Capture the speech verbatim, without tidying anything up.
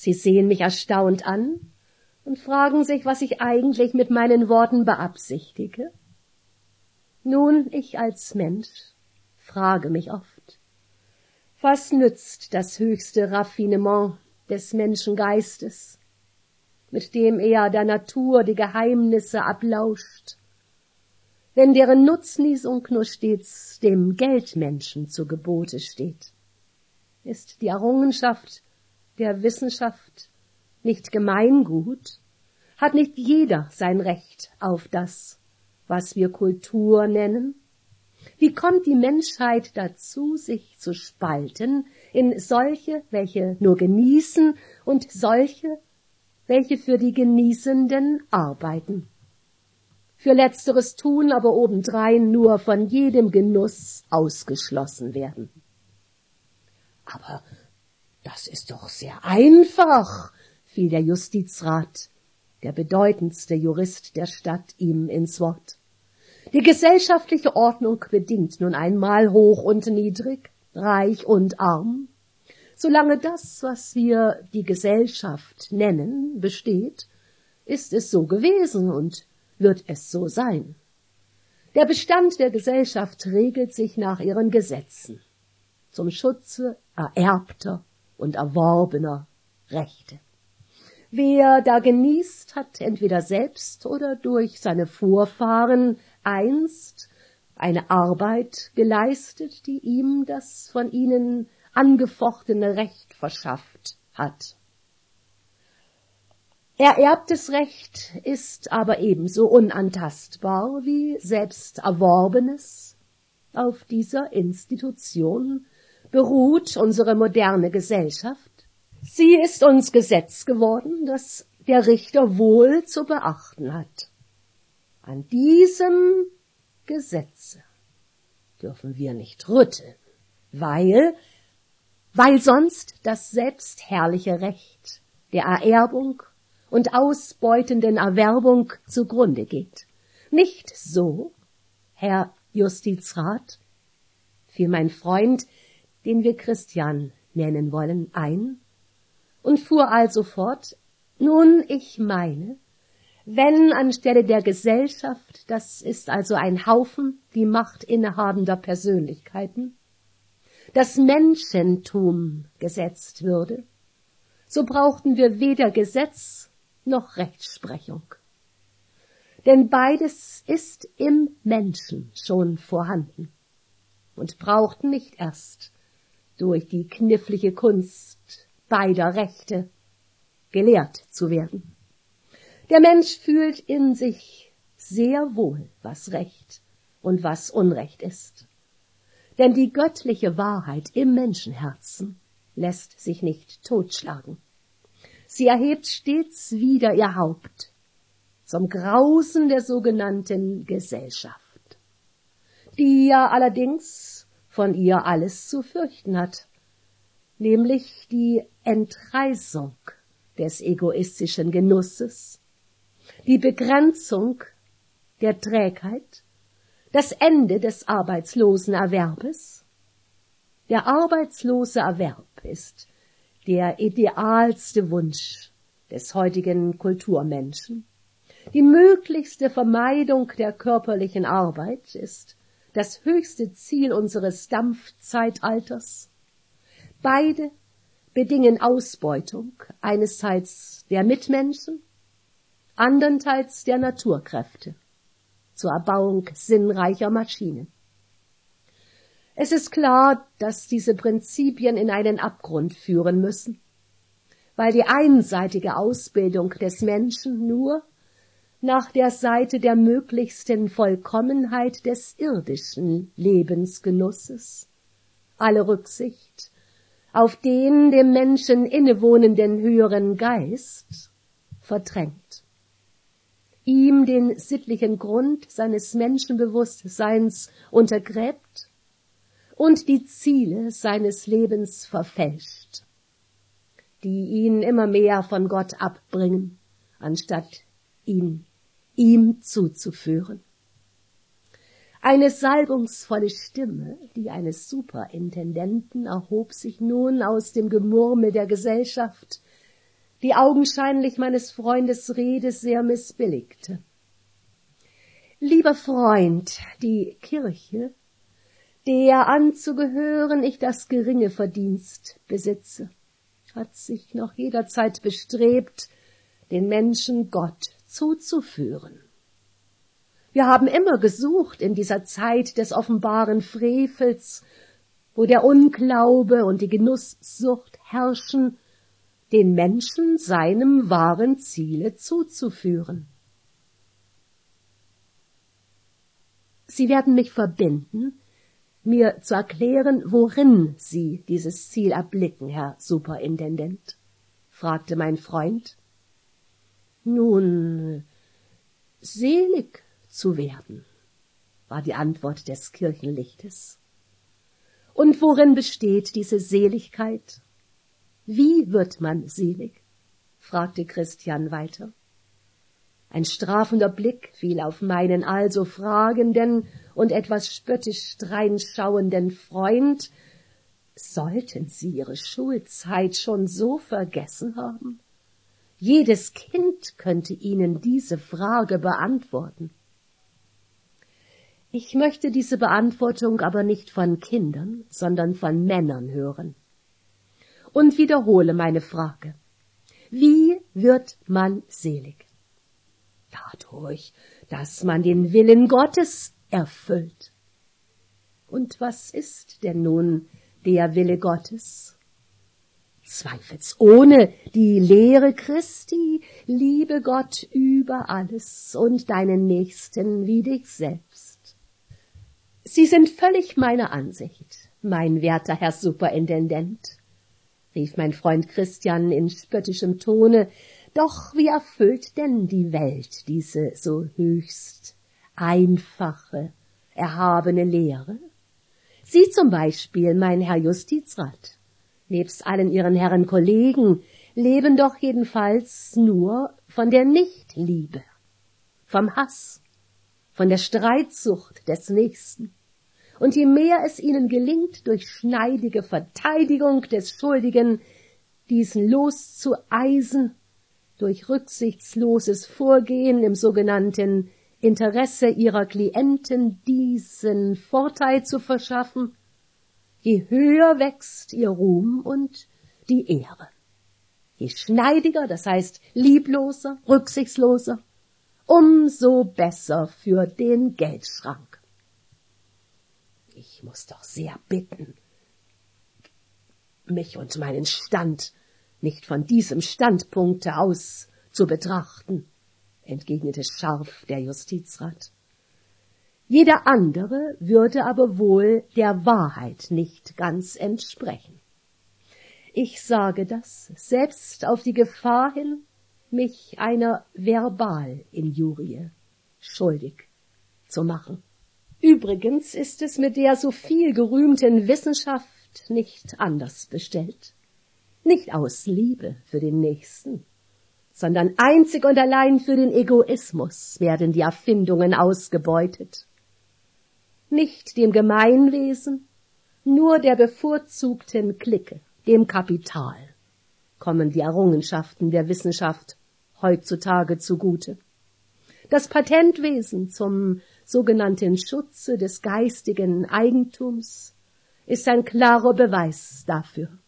Sie sehen mich erstaunt an und fragen sich, was ich eigentlich mit meinen Worten beabsichtige. Nun, ich als Mensch frage mich oft, was nützt das höchste Raffinement des Menschengeistes, mit dem er der Natur die Geheimnisse ablauscht, wenn deren Nutznießung nur stets dem Geldmenschen zu Gebote steht? Ist die Errungenschaft der Wissenschaft nicht Gemeingut? Hat nicht jeder sein Recht auf das, was wir Kultur nennen? Wie kommt die Menschheit dazu, sich zu spalten in solche, welche nur genießen, und solche, welche für die Genießenden arbeiten? Für letzteres Tun aber obendrein nur von jedem Genuss ausgeschlossen werden. Aber das ist doch sehr einfach, fiel der Justizrat, der bedeutendste Jurist der Stadt, ihm ins Wort. Die gesellschaftliche Ordnung bedingt nun einmal hoch und niedrig, reich und arm. Solange das, was wir die Gesellschaft nennen, besteht, ist es so gewesen und wird es so sein. Der Bestand der Gesellschaft regelt sich nach ihren Gesetzen, zum Schutze ererbter und erworbener Rechte. Wer da genießt, hat entweder selbst oder durch seine Vorfahren einst eine Arbeit geleistet, die ihm das von ihnen angefochtene Recht verschafft hat. Ererbtes Recht ist aber ebenso unantastbar wie selbst Erworbenes. Auf dieser Institution beruht unsere moderne Gesellschaft. Sie ist uns Gesetz geworden, das der Richter wohl zu beachten hat. An diesem Gesetze dürfen wir nicht rütteln, weil, weil sonst das selbstherrliche Recht der Ererbung und ausbeutenden Erwerbung zugrunde geht. Nicht so, Herr Justizrat, fiel mein Freund, den wir Christian nennen wollen, ein und fuhr also fort: Nun, ich meine, wenn anstelle der Gesellschaft, das ist also ein Haufen die Macht innehabender Persönlichkeiten, das Menschentum gesetzt würde, so brauchten wir weder Gesetz noch Rechtsprechung. Denn beides ist im Menschen schon vorhanden und braucht nicht erst durch die knifflige Kunst beider Rechte gelehrt zu werden. Der Mensch fühlt in sich sehr wohl, was Recht und was Unrecht ist. Denn die göttliche Wahrheit im Menschenherzen lässt sich nicht totschlagen. Sie erhebt stets wieder ihr Haupt zum Grausen der sogenannten Gesellschaft, die ja allerdings von ihr alles zu fürchten hat, nämlich die Entreißung des egoistischen Genusses, die Begrenzung der Trägheit, das Ende des arbeitslosen Erwerbes. Der arbeitslose Erwerb ist der idealste Wunsch des heutigen Kulturmenschen. Die möglichste Vermeidung der körperlichen Arbeit ist das höchste Ziel unseres Dampfzeitalters. Beide bedingen Ausbeutung einerseits der Mitmenschen, andernteils der Naturkräfte zur Erbauung sinnreicher Maschinen. Es ist klar, dass diese Prinzipien in einen Abgrund führen müssen, weil die einseitige Ausbildung des Menschen nur nach der Seite der möglichsten Vollkommenheit des irdischen Lebensgenusses alle Rücksicht auf den dem Menschen innewohnenden höheren Geist verdrängt, ihm den sittlichen Grund seines Menschenbewusstseins untergräbt und die Ziele seines Lebens verfälscht, die ihn immer mehr von Gott abbringen, anstatt ihn ihm zuzuführen. Eine salbungsvolle Stimme, die eines Superintendenten, erhob sich nun aus dem Gemurmel der Gesellschaft die augenscheinlich meines Freundes Rede sehr missbilligte. Lieber Freund, die Kirche, der anzugehören ich das geringe Verdienst besitze, hat sich noch jederzeit bestrebt, den Menschen Gott zuzuführen. Wir haben immer gesucht in dieser Zeit des offenbaren Frevels, wo der Unglaube und die Genusssucht herrschen, den Menschen seinem wahren Ziele zuzuführen. Sie werden mich verbinden, mir zu erklären, worin Sie dieses Ziel erblicken, Herr Superintendent, fragte mein Freund. Nun, selig zu werden, war die Antwort des Kirchenlichtes. Und worin besteht diese Seligkeit? Wie wird man selig? Fragte Christian weiter. Ein strafender Blick fiel auf meinen also fragenden und etwas spöttisch dreinschauenden Freund. Sollten Sie Ihre Schulzeit schon so vergessen haben? Jedes Kind könnte Ihnen diese Frage beantworten. Ich möchte diese Beantwortung aber nicht von Kindern, sondern von Männern hören. Und wiederhole meine Frage. Wie wird man selig? Dadurch, dass man den Willen Gottes erfüllt. Und was ist denn nun der Wille Gottes? Zweifelsohne die Lehre Christi, liebe Gott über alles und deinen Nächsten wie dich selbst. Sie sind völlig meiner Ansicht, mein werter Herr Superintendent, rief mein Freund Christian in spöttischem Tone. Doch wie erfüllt denn die Welt diese so höchst einfache, erhabene Lehre? Sie zum Beispiel, mein Herr Justizrat, nebst allen Ihren Herren Kollegen, leben doch jedenfalls nur von der Nichtliebe, vom Hass, von der Streitsucht des Nächsten. Und je mehr es ihnen gelingt, durch schneidige Verteidigung des Schuldigen diesen loszueisen, durch rücksichtsloses Vorgehen im sogenannten Interesse ihrer Klienten diesen Vorteil zu verschaffen, je höher wächst ihr Ruhm und die Ehre. Je schneidiger, das heißt liebloser, rücksichtsloser, umso besser für den Geldschrank. Ich muss doch sehr bitten, mich und meinen Stand nicht von diesem Standpunkte aus zu betrachten, entgegnete scharf der Justizrat. Jeder andere würde aber wohl der Wahrheit nicht ganz entsprechen. Ich sage das selbst auf die Gefahr hin, mich einer Verbalinjurie schuldig zu machen. Übrigens ist es mit der so viel gerühmten Wissenschaft nicht anders bestellt. Nicht aus Liebe für den Nächsten, sondern einzig und allein für den Egoismus werden die Erfindungen ausgebeutet. Nicht dem Gemeinwesen, nur der bevorzugten Clique, dem Kapital, kommen die Errungenschaften der Wissenschaft heutzutage zugute. Das Patentwesen zum sogenannten Schutze des geistigen Eigentums ist ein klarer Beweis dafür.